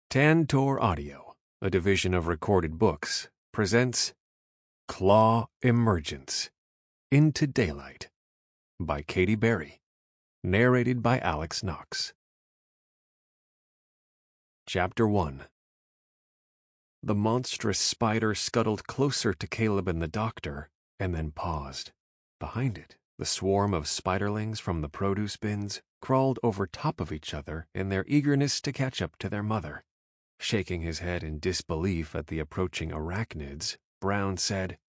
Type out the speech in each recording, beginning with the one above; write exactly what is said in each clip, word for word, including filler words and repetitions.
Tantor Audio, a division of Recorded Books, presents Claw Emergence Into Daylight by Katie Berry, narrated by Alex Knox. Chapter one. The monstrous spider scuttled closer to Caleb and the doctor, and then paused. Behind it, the swarm of spiderlings from the produce bins crawled over top of each other in their eagerness to catch up to their mother. Shaking his head in disbelief at the approaching arachnids, Brown said,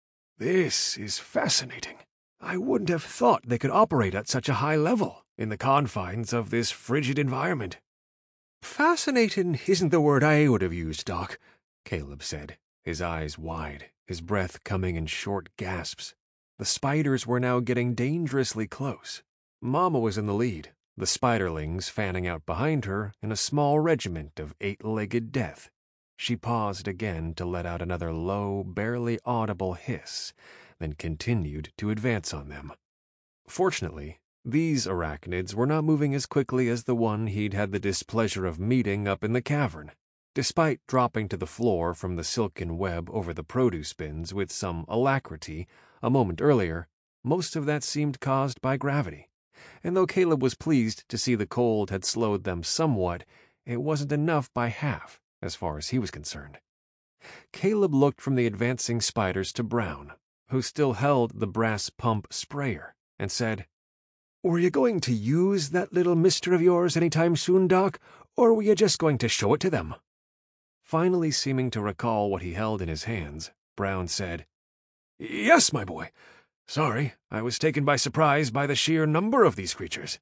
"This is fascinating. I wouldn't have thought they could operate at such a high level in the confines of this frigid environment." "Fascinating isn't the word I would have used, Doc," Caleb said, his eyes wide, his breath coming in short gasps. The spiders were now getting dangerously close. Mama was in the lead, the spiderlings fanning out behind her in a small regiment of eight-legged death. She paused again to let out another low, barely audible hiss, then continued to advance on them. Fortunately, these arachnids were not moving as quickly as the one he'd had the displeasure of meeting up in the cavern. Despite dropping to the floor from the silken web over the produce bins with some alacrity a moment earlier, most of that seemed caused by gravity. And though Caleb was pleased to see the cold had slowed them somewhat, it wasn't enough by half, as far as he was concerned. Caleb looked from the advancing spiders to Brown, who still held the brass pump sprayer, and said, "Were you going to use that little mister of yours any time soon, Doc, or were you just going to show it to them?" Finally seeming to recall what he held in his hands, Brown said, "Yes, my boy. Sorry, I was taken by surprise by the sheer number of these creatures."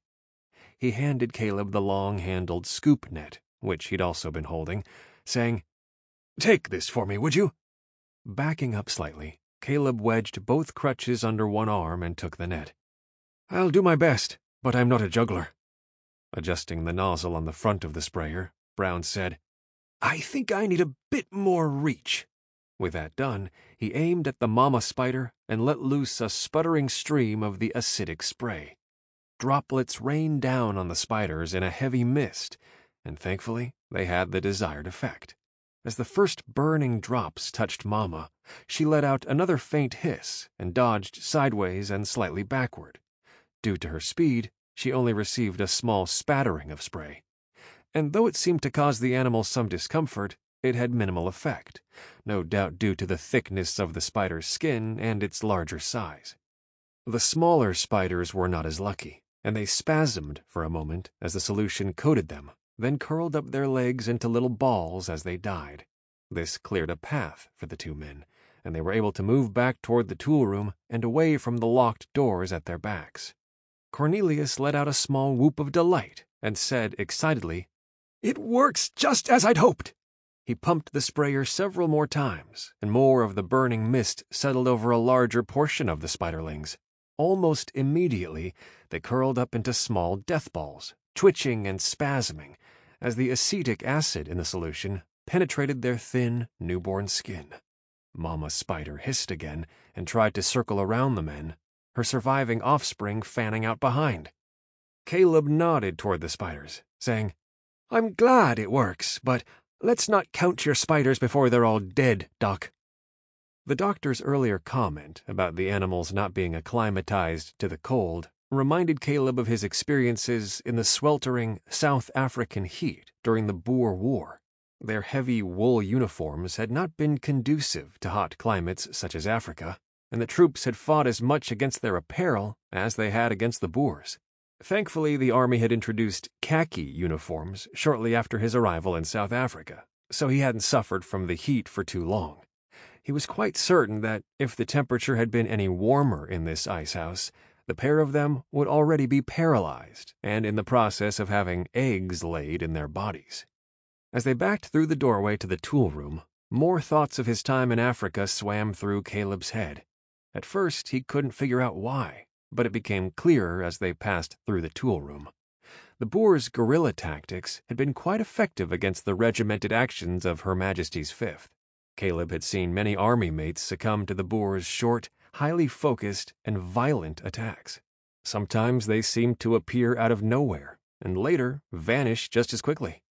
He handed Caleb the long-handled scoop net, which he'd also been holding, saying, "Take this for me, would you?" Backing up slightly, Caleb wedged both crutches under one arm and took the net. "I'll do my best, but I'm not a juggler." Adjusting the nozzle on the front of the sprayer, Brown said, "I think I need a bit more reach." With that done, he aimed at the mama spider and let loose a sputtering stream of the acidic spray. Droplets rained down on the spiders in a heavy mist, and thankfully they had the desired effect. As the first burning drops touched Mama, she let out another faint hiss and dodged sideways and slightly backward. Due to her speed, she only received a small spattering of spray. And though it seemed to cause the animal some discomfort, it had minimal effect, no doubt due to the thickness of the spider's skin and its larger size. The smaller spiders were not as lucky, and they spasmed for a moment as the solution coated them, then curled up their legs into little balls as they died. This cleared a path for the two men, and they were able to move back toward the tool room and away from the locked doors at their backs. Cornelius let out a small whoop of delight and said excitedly, "It works just as I'd hoped." He pumped the sprayer several more times, and more of the burning mist settled over a larger portion of the spiderlings. Almost immediately, they curled up into small death balls, twitching and spasming, as the acetic acid in the solution penetrated their thin, newborn skin. Mama Spider hissed again and tried to circle around the men, her surviving offspring fanning out behind. Caleb nodded toward the spiders, saying, "I'm glad it works, but let's not count your spiders before they're all dead, Doc." The doctor's earlier comment about the animals not being acclimatized to the cold reminded Caleb of his experiences in the sweltering South African heat during the Boer War. Their heavy wool uniforms had not been conducive to hot climates such as Africa, and the troops had fought as much against their apparel as they had against the Boers. Thankfully, the Army had introduced khaki uniforms shortly after his arrival in South Africa, so he hadn't suffered from the heat for too long. He was quite certain that if the temperature had been any warmer in this ice house, the pair of them would already be paralyzed and in the process of having eggs laid in their bodies. As they backed through the doorway to the tool room, more thoughts of his time in Africa swam through Caleb's head. At first, he couldn't figure out why, but it became clearer as they passed through the tool room. The Boers' guerrilla tactics had been quite effective against the regimented actions of Her Majesty's Fifth. Caleb had seen many army mates succumb to the Boers' short, highly focused, and violent attacks. Sometimes they seemed to appear out of nowhere, and later vanish just as quickly.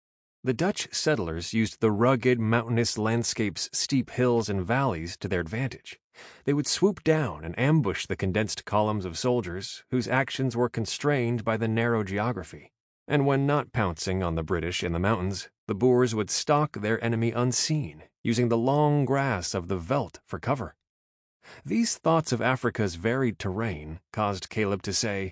The Dutch settlers used the rugged, mountainous landscape's steep hills and valleys to their advantage. They would swoop down and ambush the condensed columns of soldiers whose actions were constrained by the narrow geography. And when not pouncing on the British in the mountains, the Boers would stalk their enemy unseen, using the long grass of the veldt for cover. These thoughts of Africa's varied terrain caused Caleb to say,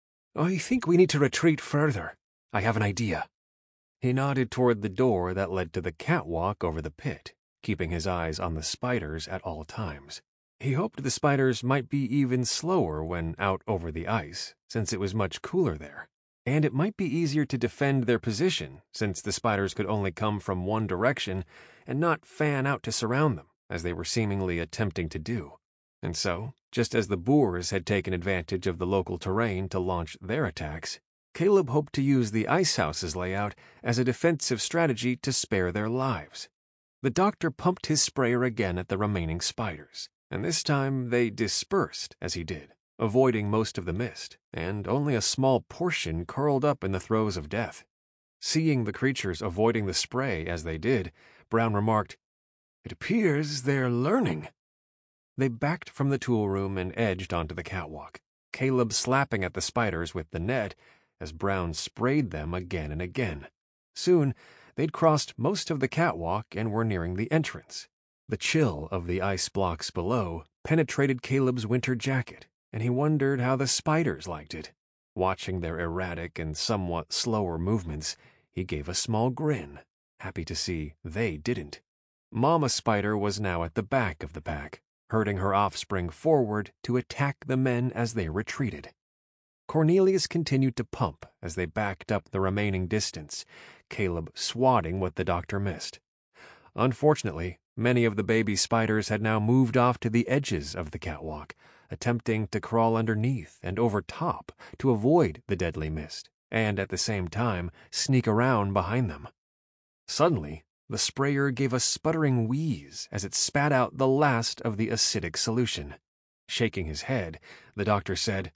"I think we need to retreat further. I have an idea." He nodded toward the door that led to the catwalk over the pit, keeping his eyes on the spiders at all times. He hoped the spiders might be even slower when out over the ice, since it was much cooler there. And it might be easier to defend their position, since the spiders could only come from one direction and not fan out to surround them, as they were seemingly attempting to do. And so, just as the Boers had taken advantage of the local terrain to launch their attacks, Caleb hoped to use the ice house's layout as a defensive strategy to spare their lives. The doctor pumped his sprayer again at the remaining spiders, and this time they dispersed as he did, avoiding most of the mist, and only a small portion curled up in the throes of death. Seeing the creatures avoiding the spray as they did, Brown remarked, "It appears they're learning." They backed from the tool room and edged onto the catwalk, Caleb slapping at the spiders with the net as Brown sprayed them again and again. Soon, they'd crossed most of the catwalk and were nearing the entrance. The chill of the ice blocks below penetrated Caleb's winter jacket, and he wondered how the spiders liked it. Watching their erratic and somewhat slower movements, he gave a small grin, happy to see they didn't. Mama Spider was now at the back of the pack, herding her offspring forward to attack the men as they retreated. Cornelius continued to pump as they backed up the remaining distance, Caleb swatting what the doctor missed. Unfortunately, many of the baby spiders had now moved off to the edges of the catwalk, attempting to crawl underneath and over top to avoid the deadly mist, and at the same time sneak around behind them. Suddenly, the sprayer gave a sputtering wheeze as it spat out the last of the acidic solution. Shaking his head, the doctor said,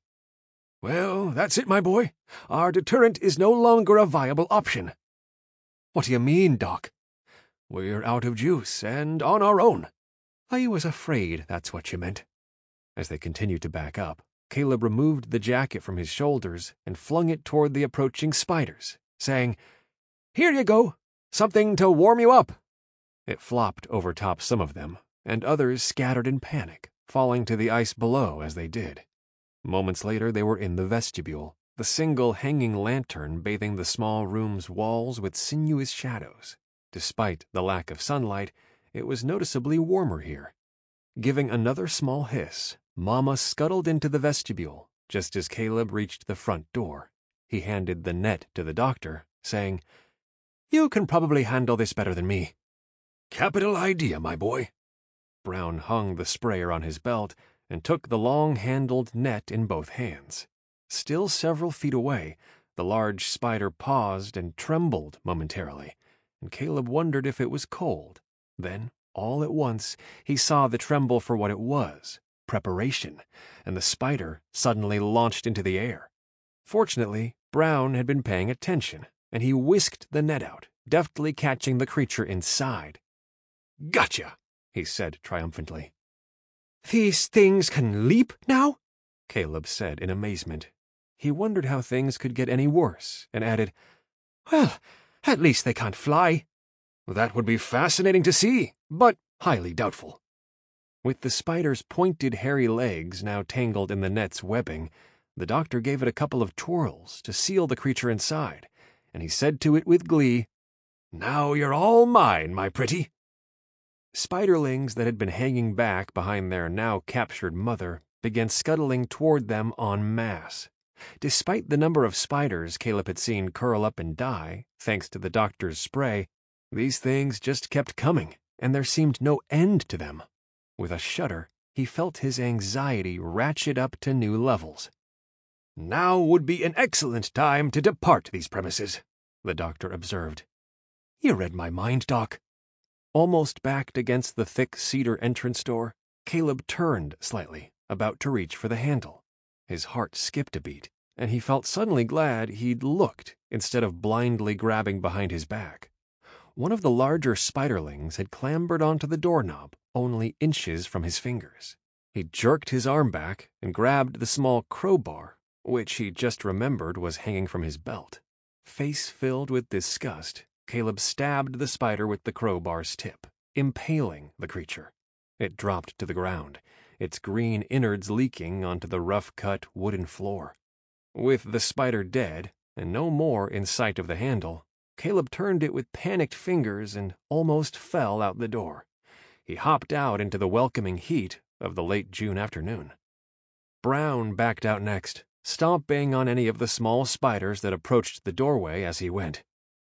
"Well, that's it, my boy. Our deterrent is no longer a viable option." "What do you mean, Doc?" "We're out of juice and on our own." "I was afraid that's what you meant." As they continued to back up, Caleb removed the jacket from his shoulders and flung it toward the approaching spiders, saying, "Here you go. Something to warm you up." It flopped over top some of them, and others scattered in panic, falling to the ice below as they did. Moments later they were in the vestibule, the single hanging lantern bathing the small room's walls with sinuous shadows. Despite the lack of sunlight, it was noticeably warmer here. Giving another small hiss, Mama scuttled into the vestibule just as Caleb reached the front door. He handed the net to the doctor, saying, "You can probably handle this better than me." "Capital idea, my boy." Brown hung the sprayer on his belt and took the long-handled net in both hands. Still several feet away, the large spider paused and trembled momentarily, and Caleb wondered if it was cold. Then, all at once, he saw the tremble for what it was, preparation, and the spider suddenly launched into the air. Fortunately, Brown had been paying attention, and he whisked the net out, deftly catching the creature inside. "Gotcha," he said triumphantly. "These things can leap now?" Caleb said in amazement. He wondered how things could get any worse, and added, "Well, at least they can't fly." "That would be fascinating to see, but highly doubtful." With the spider's pointed hairy legs now tangled in the net's webbing, the doctor gave it a couple of twirls to seal the creature inside, and he said to it with glee, "Now you're all mine, my pretty." Spiderlings that had been hanging back behind their now captured mother began scuttling toward them en masse. Despite the number of spiders Caleb had seen curl up and die, thanks to the doctor's spray, these things just kept coming, and there seemed no end to them. With a shudder, he felt his anxiety ratchet up to new levels. "Now would be an excellent time to depart these premises," the doctor observed. "You read my mind, Doc." Almost backed against the thick cedar entrance door, Caleb turned slightly, about to reach for the handle. His heart skipped a beat, and he felt suddenly glad he'd looked instead of blindly grabbing behind his back. One of the larger spiderlings had clambered onto the doorknob, only inches from his fingers. He jerked his arm back and grabbed the small crowbar, which he just remembered was hanging from his belt. Face filled with disgust, Caleb stabbed the spider with the crowbar's tip, impaling the creature. It dropped to the ground, its green innards leaking onto the rough-cut wooden floor. With the spider dead, and no more in sight of the handle, Caleb turned it with panicked fingers and almost fell out the door. He hopped out into the welcoming heat of the late June afternoon. Brown backed out next, stomping on any of the small spiders that approached the doorway as he went.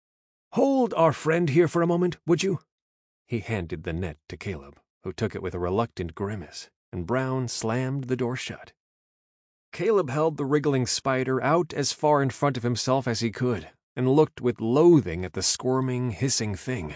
"Hold our friend here for a moment, would you?" He handed the net to Caleb, who took it with a reluctant grimace, and Brown slammed the door shut. Caleb held the wriggling spider out as far in front of himself as he could, and looked with loathing at the squirming, hissing thing.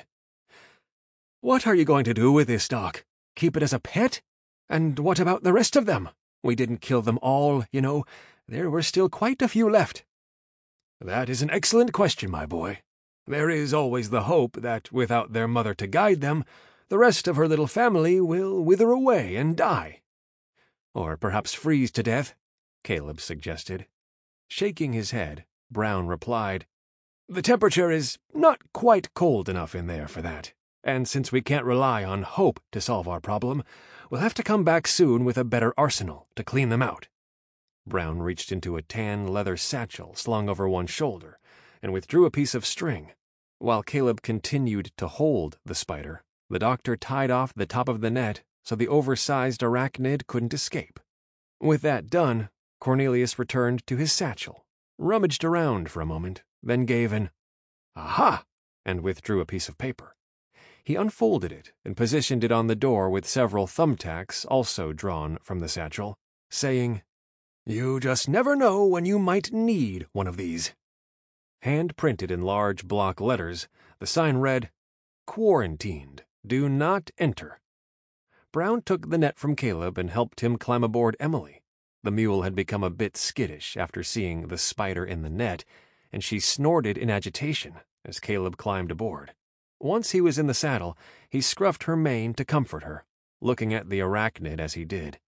"What are you going to do with this, Doc? Keep it as a pet? And what about the rest of them? We didn't kill them all, you know. There were still quite a few left." "That is an excellent question, my boy. There is always the hope that without their mother to guide them, the rest of her little family will wither away and die. Or perhaps freeze to death," Caleb suggested. Shaking his head, Brown replied, "The temperature is not quite cold enough in there for that, and since we can't rely on hope to solve our problem, we'll have to come back soon with a better arsenal to clean them out." Brown reached into a tan leather satchel slung over one shoulder and withdrew a piece of string. While Caleb continued to hold the spider, the doctor tied off the top of the net so the oversized arachnid couldn't escape. With that done, Cornelius returned to his satchel, rummaged around for a moment, then gave an "Aha!" and withdrew a piece of paper. He unfolded it and positioned it on the door with several thumbtacks also drawn from the satchel, saying, "You just never know when you might need one of these." Hand-printed in large block letters, the sign read, "Quarantined. Do not enter." Brown took the net from Caleb and helped him climb aboard Emily. The mule had become a bit skittish after seeing the spider in the net, and she snorted in agitation as Caleb climbed aboard. Once he was in the saddle, he scruffed her mane to comfort her, looking at the arachnid as he did.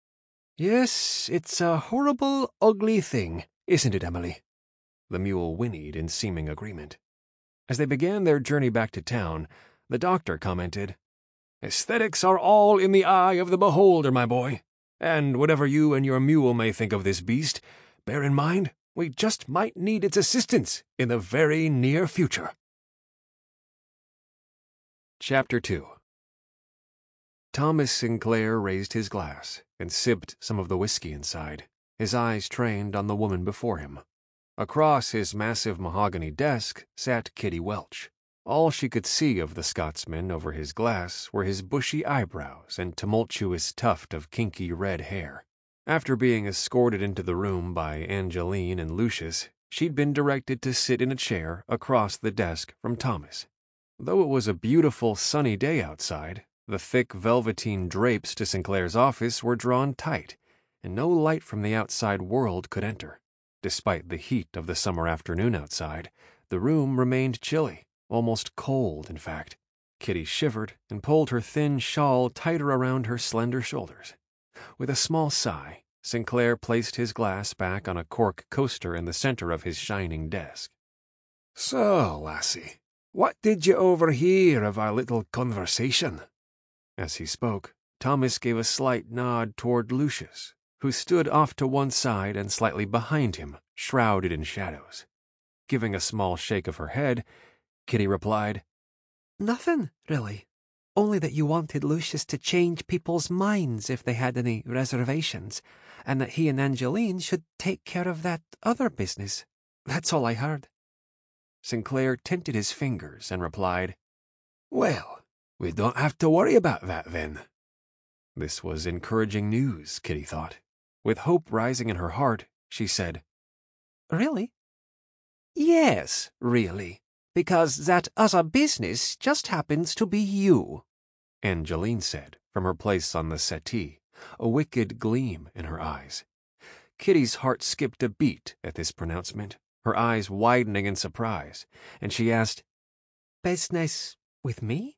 "Yes, it's a horrible, ugly thing, isn't it, Emily?" The mule whinnied in seeming agreement. As they began their journey back to town, the doctor commented, "Aesthetics are all in the eye of the beholder, my boy. And whatever you and your mule may think of this beast, bear in mind we just might need its assistance in the very near future." Chapter two. Thomas Sinclair raised his glass and sipped some of the whiskey inside, his eyes trained on the woman before him. Across his massive mahogany desk sat Kitty Welch. All she could see of the Scotsman over his glass were his bushy eyebrows and tumultuous tuft of kinky red hair. After being escorted into the room by Angeline and Lucius, she'd been directed to sit in a chair across the desk from Thomas. Though it was a beautiful sunny day outside, the thick velveteen drapes to Sinclair's office were drawn tight, and no light from the outside world could enter. Despite the heat of the summer afternoon outside, the room remained chilly, almost cold, in fact. Kitty shivered and pulled her thin shawl tighter around her slender shoulders. With a small sigh, Sinclair placed his glass back on a cork coaster in the center of his shining desk. "So, lassie, what did you overhear of our little conversation?" As he spoke, Thomas gave a slight nod toward Lucius, who stood off to one side and slightly behind him, shrouded in shadows. Giving a small shake of her head, Kitty replied, "Nothing, really. Only that you wanted Lucius to change people's minds if they had any reservations, and that he and Angeline should take care of that other business. That's all I heard." Sinclair tinted his fingers and replied, "Well, we don't have to worry about that then." This was encouraging news, Kitty thought. With hope rising in her heart, she said, "Really?" "Yes, really. Because that other business just happens to be you," Angeline said from her place on the settee, a wicked gleam in her eyes. Kitty's heart skipped a beat at this pronouncement, her eyes widening in surprise, and she asked, Business with me?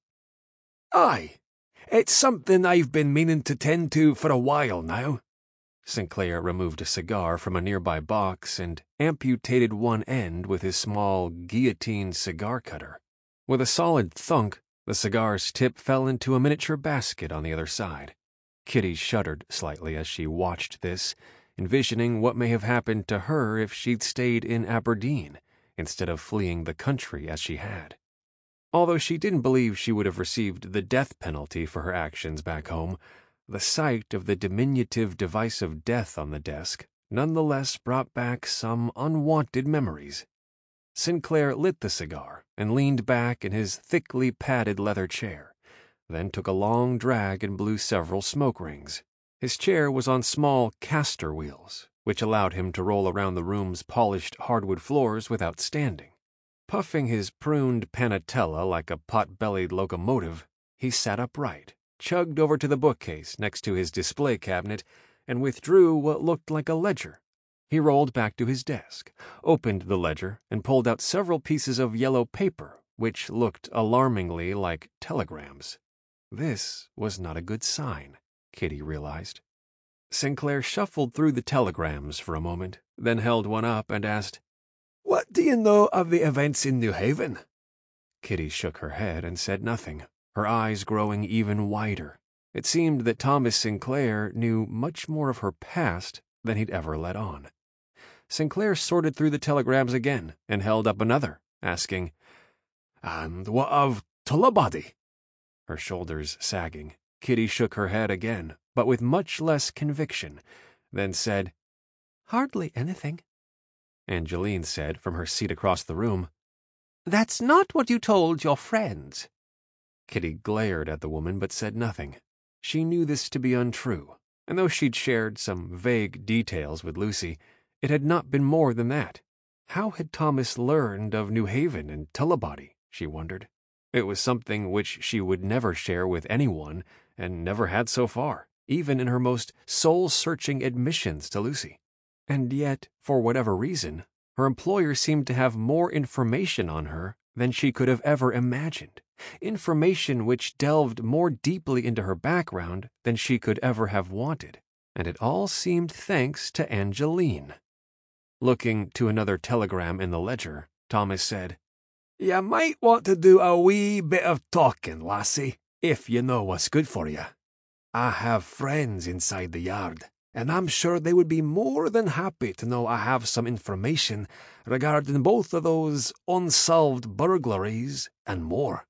Aye. It's something I've been meaning to tend to for a while now. Sinclair removed a cigar from a nearby box and amputated one end with his small guillotine cigar cutter. With a solid thunk, the cigar's tip fell into a miniature basket on the other side. Kitty shuddered slightly as she watched this, envisioning what may have happened to her if she'd stayed in Aberdeen instead of fleeing the country as she had. Although she didn't believe she would have received the death penalty for her actions back home, the sight of the diminutive device of death on the desk nonetheless brought back some unwanted memories. Sinclair lit the cigar and leaned back in his thickly padded leather chair, then took a long drag and blew several smoke rings. His chair was on small caster wheels, which allowed him to roll around the room's polished hardwood floors without standing. Puffing his pruned panatella like a pot-bellied locomotive, he sat upright, chugged over to the bookcase next to his display cabinet, and withdrew what looked like a ledger. He rolled back to his desk, opened the ledger, and pulled out several pieces of yellow paper, which looked alarmingly like telegrams. This was not a good sign, Kitty realized. Sinclair shuffled through the telegrams for a moment, then held one up and asked, "What do you know of the events in New Haven?" Kitty shook her head and said nothing, her eyes growing even wider. It seemed that Thomas Sinclair knew much more of her past than he'd ever let on. Sinclair sorted through the telegrams again and held up another, asking, "And what of Tullibody?" Her shoulders sagging, Kitty shook her head again, but with much less conviction, then said, "Hardly anything." Angeline said from her seat across the room, "That's not what you told your friends." Kitty glared at the woman but said nothing. She knew this to be untrue, and though she'd shared some vague details with Lucy, it had not been more than that. How had Thomas learned of New Haven and Tullibody, she wondered. It was something which she would never share with anyone, and never had so far, even in her most soul-searching admissions to Lucy. And yet, for whatever reason, her employer seemed to have more information on her than she could have ever imagined, information which delved more deeply into her background than she could ever have wanted, and it all seemed thanks to Angeline. Looking to another telegram in the ledger, Thomas said, "You might want to do a wee bit of talking, lassie, if you know what's good for you. I have friends inside the yard, and I'm sure they would be more than happy to know I have some information regarding both of those unsolved burglaries and more."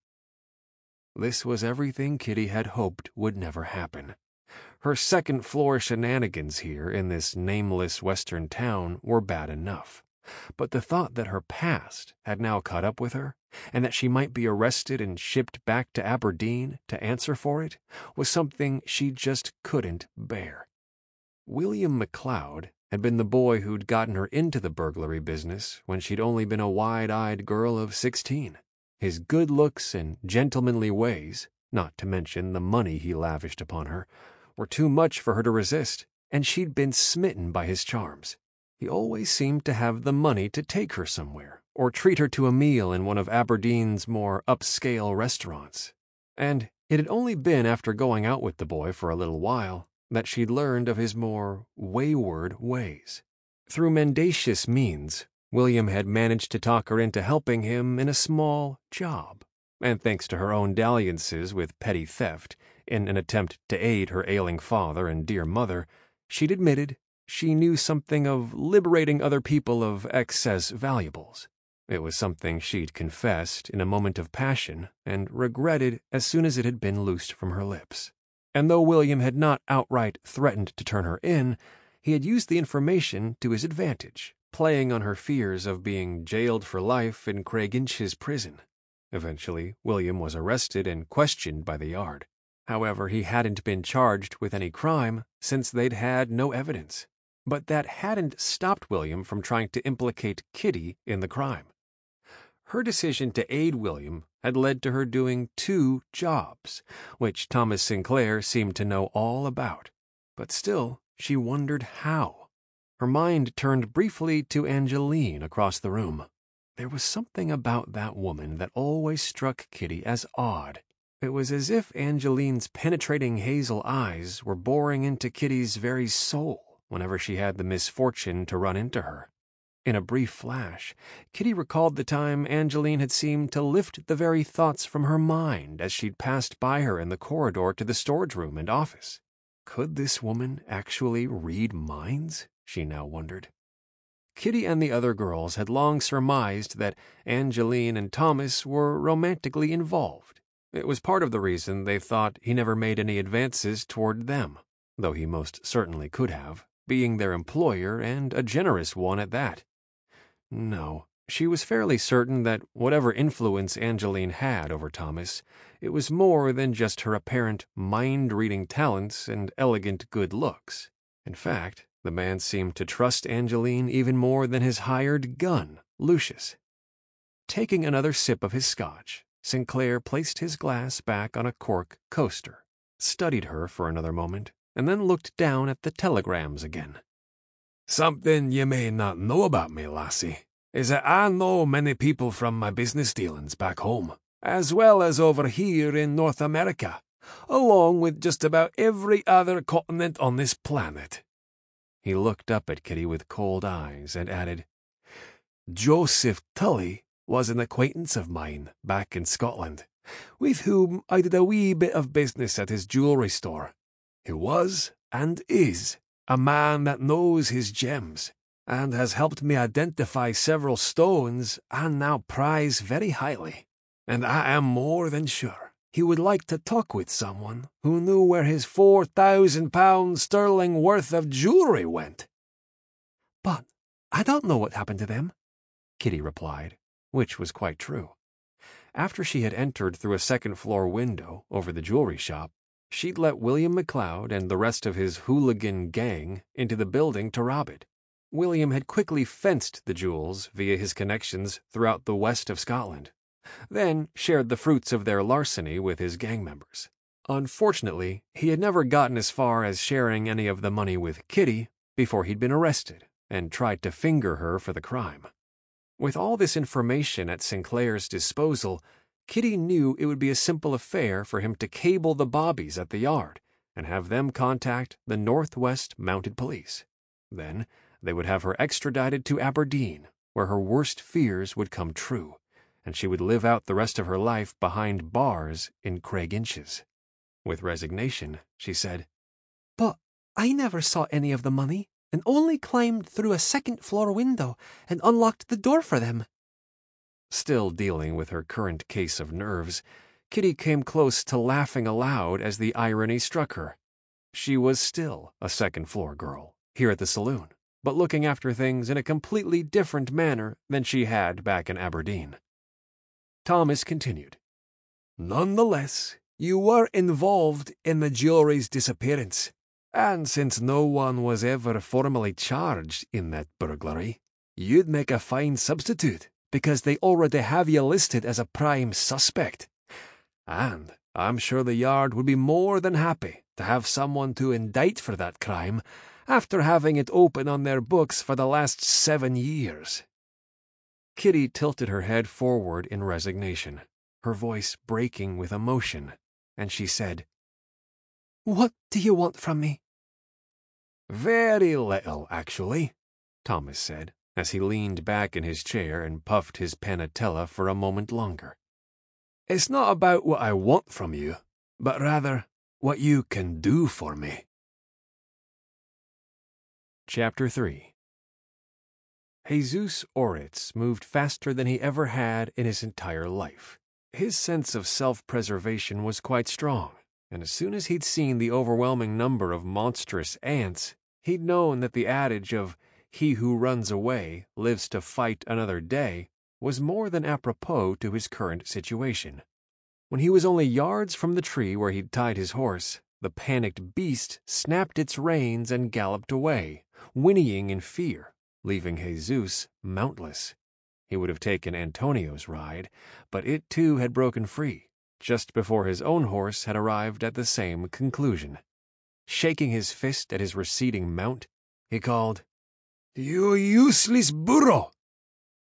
This was everything Kitty had hoped would never happen. Her second-floor shenanigans here in this nameless western town were bad enough, but the thought that her past had now caught up with her, and that she might be arrested and shipped back to Aberdeen to answer for it, was something she just couldn't bear. William McLeod had been the boy who'd gotten her into the burglary business when she'd only been a wide-eyed girl of sixteen. His good looks and gentlemanly ways, not to mention the money he lavished upon her, were too much for her to resist, and she'd been smitten by his charms. He always seemed to have the money to take her somewhere, or treat her to a meal in one of Aberdeen's more upscale restaurants. And it had only been after going out with the boy for a little while that she'd learned of his more wayward ways. Through mendacious means, William had managed to talk her into helping him in a small job, and thanks to her own dalliances with petty theft, in an attempt to aid her ailing father and dear mother, she'd admitted she knew something of liberating other people of excess valuables. It was something she'd confessed in a moment of passion and regretted as soon as it had been loosed from her lips. And though William had not outright threatened to turn her in, he had used the information to his advantage, playing on her fears of being jailed for life in Craiginch's prison. Eventually, William was arrested and questioned by the yard. However, he hadn't been charged with any crime since they'd had no evidence. But that hadn't stopped William from trying to implicate Kitty in the crime. Her decision to aid William had led to her doing two jobs, which Thomas Sinclair seemed to know all about. But still, she wondered how. Her mind turned briefly to Angeline across the room. There was something about that woman that always struck Kitty as odd. It was as if Angeline's penetrating hazel eyes were boring into Kitty's very soul whenever she had the misfortune to run into her. In a brief flash, Kitty recalled the time Angeline had seemed to lift the very thoughts from her mind as she'd passed by her in the corridor to the storage room and office. Could this woman actually read minds? She now wondered. Kitty and the other girls had long surmised that Angeline and Thomas were romantically involved. It was part of the reason they thought he never made any advances toward them, though he most certainly could have, being their employer and a generous one at that. No, she was fairly certain that whatever influence Angeline had over Thomas, it was more than just her apparent mind-reading talents and elegant good looks. In fact, the man seemed to trust Angeline even more than his hired gun, Lucius. Taking another sip of his scotch, Sinclair placed his glass back on a cork coaster, studied her for another moment, and then looked down at the telegrams again. "Something you may not know about me, lassie, is that I know many people from my business dealings back home, as well as over here in North America, along with just about every other continent on this planet." He looked up at Kitty with cold eyes and added, "Joseph Tully was an acquaintance of mine back in Scotland, with whom I did a wee bit of business at his jewelry store. He was, and is, a man that knows his gems, and has helped me identify several stones I now prize very highly, and I am more than sure he would like to talk with someone who knew where his four thousand pounds sterling worth of jewelry went." "But I don't know what happened to them," Kitty replied, which was quite true. After she had entered through a second-floor window over the jewelry shop, she'd let William McLeod and the rest of his hooligan gang into the building to rob it. William had quickly fenced the jewels via his connections throughout the west of Scotland, then shared the fruits of their larceny with his gang members. Unfortunately, he had never gotten as far as sharing any of the money with Kitty before he'd been arrested and tried to finger her for the crime. With all this information at Sinclair's disposal, Kitty knew it would be a simple affair for him to cable the Bobbies at the yard and have them contact the Northwest Mounted Police. Then they would have her extradited to Aberdeen, where her worst fears would come true, and she would live out the rest of her life behind bars in Craiginches. With resignation, she said, "But I never saw any of the money, and only climbed through a second-floor window and unlocked the door for them." Still dealing with her current case of nerves, Kitty came close to laughing aloud as the irony struck her. She was still a second-floor girl, here at the saloon, but looking after things in a completely different manner than she had back in Aberdeen. Thomas continued, "Nonetheless, you were involved in the jewelry's disappearance, and since no one was ever formally charged in that burglary, you'd make a fine substitute because they already have you listed as a prime suspect. And I'm sure the Yard would be more than happy to have someone to indict for that crime after having it open on their books for the last seven years." Kitty tilted her head forward in resignation, her voice breaking with emotion, and she said, "What do you want from me?" "Very little, actually," Thomas said, as he leaned back in his chair and puffed his panatella for a moment longer. "It's not about what I want from you, but rather what you can do for me." Chapter three. Jesus Oritz moved faster than he ever had in his entire life. His sense of self-preservation was quite strong, and as soon as he'd seen the overwhelming number of monstrous ants, he'd known that the adage of "he who runs away lives to fight another day" was more than apropos to his current situation. When he was only yards from the tree where he'd tied his horse, the panicked beast snapped its reins and galloped away, whinnying in fear, leaving Jesus mountless. He would have taken Antonio's ride, but it too had broken free, just before his own horse had arrived at the same conclusion. Shaking his fist at his receding mount, he called, "You useless burro!"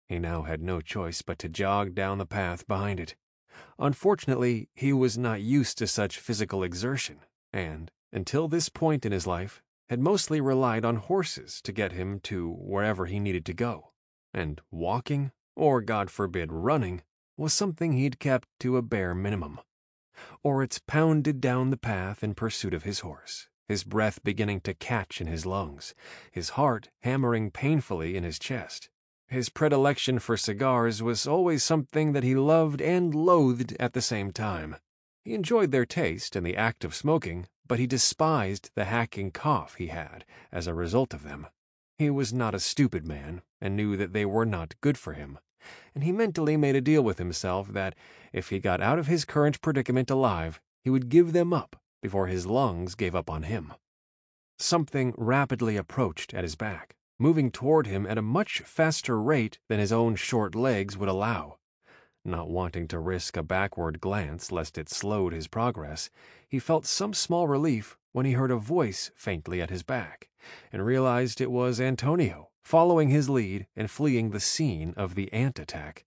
He now had no choice but to jog down the path behind it. Unfortunately, he was not used to such physical exertion, and, until this point in his life, had mostly relied on horses to get him to wherever he needed to go. And walking, or God forbid running, was something he'd kept to a bare minimum. Oritz pounded down the path in pursuit of his horse, his breath beginning to catch in his lungs, his heart hammering painfully in his chest. His predilection for cigars was always something that he loved and loathed at the same time. He enjoyed their taste and the act of smoking, but he despised the hacking cough he had as a result of them. He was not a stupid man and knew that they were not good for him, and he mentally made a deal with himself that if he got out of his current predicament alive, he would give them up before his lungs gave up on him. Something rapidly approached at his back, moving toward him at a much faster rate than his own short legs would allow. Not wanting to risk a backward glance lest it slowed his progress, he felt some small relief when he heard a voice faintly at his back, and realized it was Antonio, following his lead and fleeing the scene of the ant attack.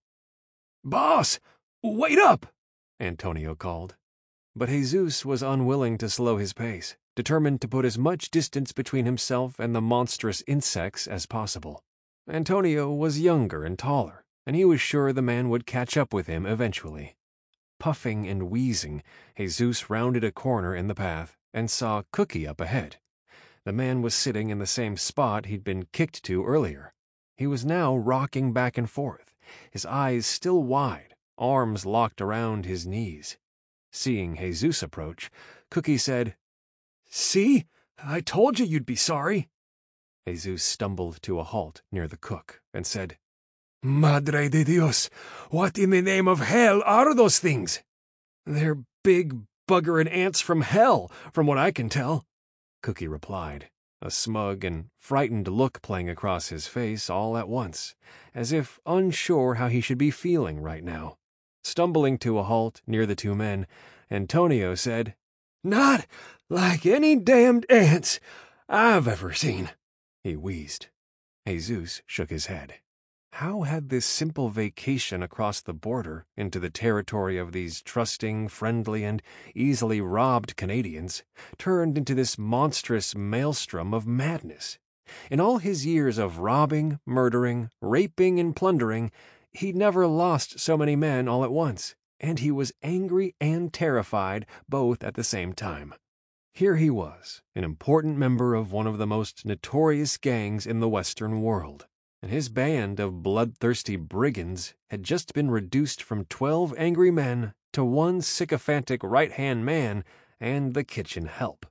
"Boss, wait up!" Antonio called. But Jesus was unwilling to slow his pace, determined to put as much distance between himself and the monstrous insects as possible. Antonio was younger and taller, and he was sure the man would catch up with him eventually. Puffing and wheezing, Jesus rounded a corner in the path and saw Cookie up ahead. The man was sitting in the same spot he'd been kicked to earlier. He was now rocking back and forth, his eyes still wide, arms locked around his knees. Seeing Jesus approach, Cookie said, "See? I told you you'd be sorry." Jesus stumbled to a halt near the cook and said, "Madre de Dios, what in the name of hell are those things?" "They're big, buggerin' ants from hell, from what I can tell," Cookie replied, a smug and frightened look playing across his face all at once, as if unsure how he should be feeling right now. Stumbling to a halt near the two men, Antonio said, "Not like any damned ants I've ever seen," he wheezed. Jesus shook his head. How had this simple vacation across the border into the territory of these trusting, friendly, and easily robbed Canadians turned into this monstrous maelstrom of madness? In all his years of robbing, murdering, raping, and plundering, he'd never lost so many men all at once, and he was angry and terrified both at the same time. Here he was, an important member of one of the most notorious gangs in the Western world, and his band of bloodthirsty brigands had just been reduced from twelve angry men to one sycophantic right-hand man and the kitchen help.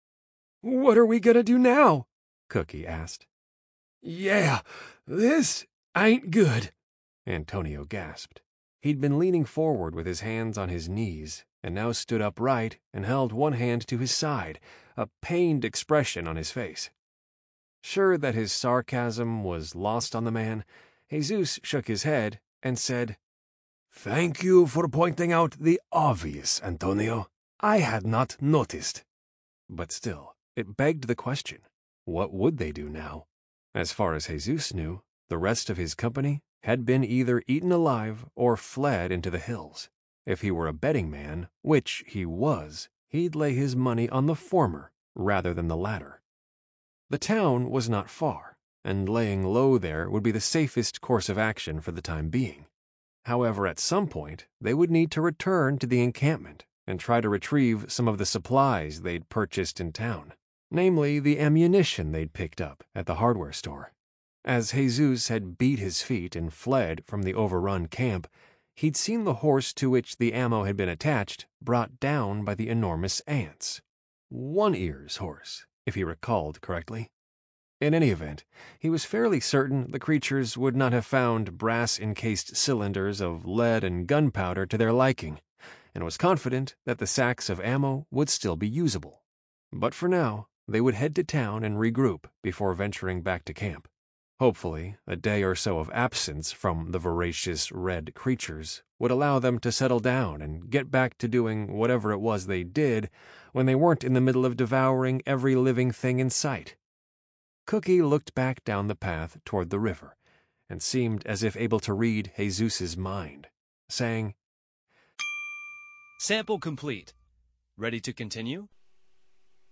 "What are we gonna do now?" Cookie asked. "Yeah, this ain't good," Antonio gasped. He'd been leaning forward with his hands on his knees, and now stood upright and held one hand to his side, a pained expression on his face. Sure that his sarcasm was lost on the man, Jesus shook his head and said, "Thank you for pointing out the obvious, Antonio. I had not noticed." But still, it begged the question, what would they do now? As far as Jesus knew, the rest of his company had been either eaten alive or fled into the hills. If he were a betting man, which he was, he'd lay his money on the former rather than the latter. The town was not far, and laying low there would be the safest course of action for the time being. However, at some point, they would need to return to the encampment and try to retrieve some of the supplies they'd purchased in town, namely the ammunition they'd picked up at the hardware store. As Jesus had beat his feet and fled from the overrun camp, he'd seen the horse to which the ammo had been attached brought down by the enormous ants. One Ear's horse, if he recalled correctly. In any event, he was fairly certain the creatures would not have found brass-encased cylinders of lead and gunpowder to their liking, and was confident that the sacks of ammo would still be usable. But for now, they would head to town and regroup before venturing back to camp. Hopefully, a day or so of absence from the voracious red creatures would allow them to settle down and get back to doing whatever it was they did when they weren't in the middle of devouring every living thing in sight. Cookie looked back down the path toward the river and seemed as if able to read Jesus's mind, saying, Sample complete. Ready to continue?